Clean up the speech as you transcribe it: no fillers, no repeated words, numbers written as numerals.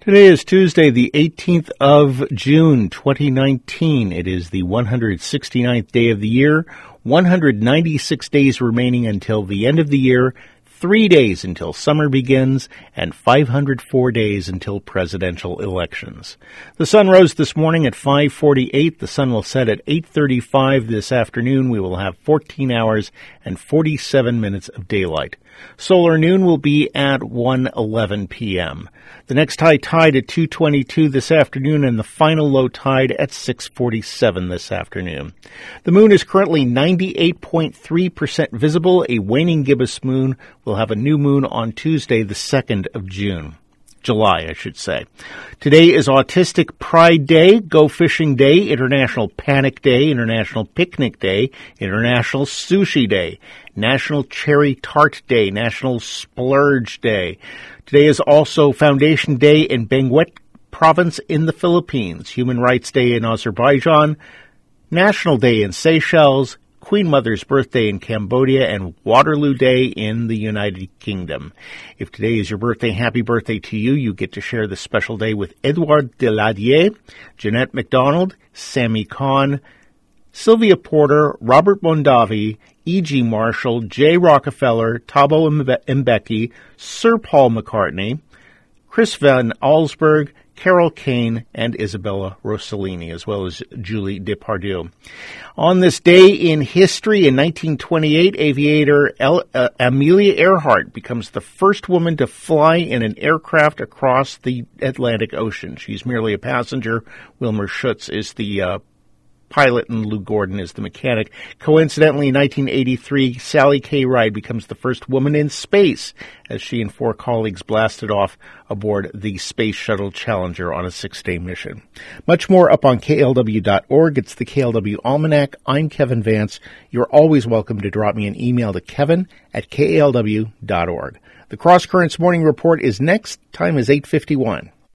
Today is Tuesday, the 18th of June, 2019. It is the 169th day of the year, 196 days remaining until the end of the year, 3 days until summer begins, and 504 days until presidential elections. The sun rose this morning at 5:48. The sun will set at 8:35 this afternoon. We will have 14 hours and 47 minutes of daylight. Solar noon will be at 1:11 p.m. The next high tide at 2:22 this afternoon and the final low tide at 6:47 this afternoon. The moon is currently 98.3% visible. A waning gibbous moon will have a new moon on Tuesday, the 2nd of July, I should say. Today is Autistic Pride Day, Go Fishing Day, International Panic Day, International Picnic Day, International Sushi Day, National Cherry Tart Day, National Splurge Day. Today is also Foundation Day in Benguet Province in the Philippines, Human Rights Day in Azerbaijan, National Day in Seychelles, Queen Mother's Birthday in Cambodia, and Waterloo Day in the United Kingdom. If today is your birthday, happy birthday to you. You get to share this special day with Edouard Deladier, Jeanette MacDonald, Sammy Kahn, Sylvia Porter, Robert Mondavi, E.G. Marshall, Jay Rockefeller, Thabo Mbeki, Sir Paul McCartney, Chris Van Allsburg, Carol Kane, and Isabella Rossellini, as well as Julie Depardieu. On this day in history, in 1928, aviator Amelia Earhart becomes the first woman to fly in an aircraft across the Atlantic Ocean. She's merely a passenger. Wilmer Schutz is the pilot and Lou Gordon is the mechanic. Coincidentally, in 1983, Sally K. Ride becomes the first woman in space as she and 4 colleagues blasted off aboard the Space Shuttle Challenger on a 6-day mission. Much more up on KLW.org. It's the KLW Almanac. I'm Kevin Vance. You're always welcome to drop me an email to kevin@KLW.org. The Cross Currents Morning Report is next. Time is 8:51.